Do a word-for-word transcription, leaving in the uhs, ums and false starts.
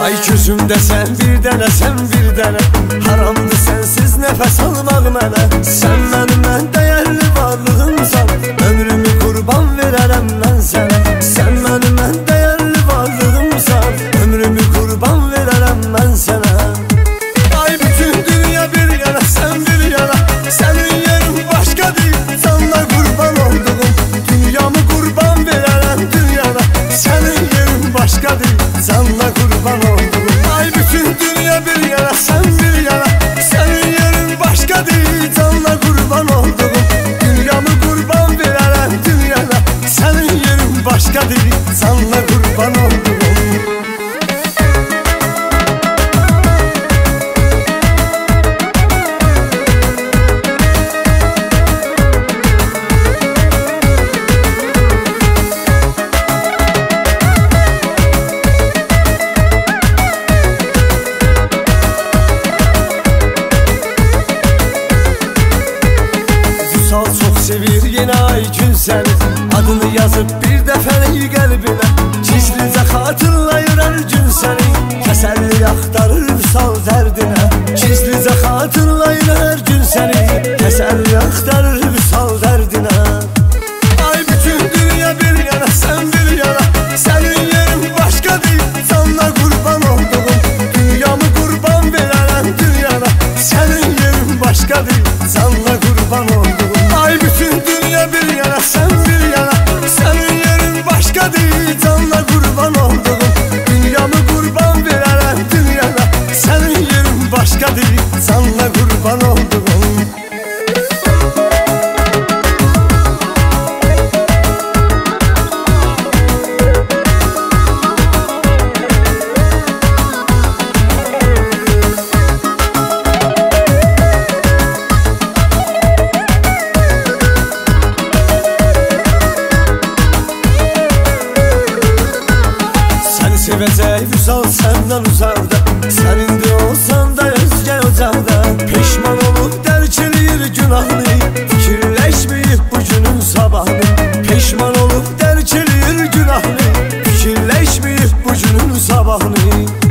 Ay gözümdə sən bir dənə, sən bir dənə. Haramdır sənsiz nəfəs almaq mənə. Sən mənim ən dəyərli varlığımsan. Ömrümü qurban verərəm mən sənə. Sən mənim ən dəyərli varlığımsan. Ömrümü qurban verərəm mən sənə. Ay bütün dünya bir yana, sən bir yana. Sənin yerin başqa deyil, canla qurban olduğum. Dünyamı qurban verərəm dünyana. Sənin yerin başqa deyil, canla qurban olduğum. Ay bütün dünya bir yana, sən bir yana. Sənin yerin başqa deyil, canla qurban olduğum. Dünyamı qurban verərəm dünyana. Sənin yerin başqa deyil, canla qurban olduğum. Çox sevir yine ay gün səni. Adını yazıb bir dəfəlik qəlbinə. Gizlicə xatırlayır hər gün səni. Təsəlli axtarır vüsal dərdinə. Gizlicə xatırlayır hər gün səni. Təsəlli axtarır vüsal dərdinə. Ay bütün dünya bir yana, sən bir yana. Sənin yerin başqa deyil, canla qurban olduğum. Dünyamı qurban verərəm dünyana. Sənin yerin başqa deyil, canla qurban olduğum. Ay bütün dünya bir yana, sen bir yana. Senin yerin başka değil, canla kurban olduğum. Dünyamı kurban verərəm dünyana. Senin yerin başka değil, canla kurban olduğum. Sevəcək vüsal səndən uzaqda. Sənindi olsan da özgə ocaqda. Peşman olub dərk eləyir günahını. Fikirləşməyib bu günün sabahını. Peşman olub dərk eləyir günahını. Fikirləşməyib bu günün sabahını.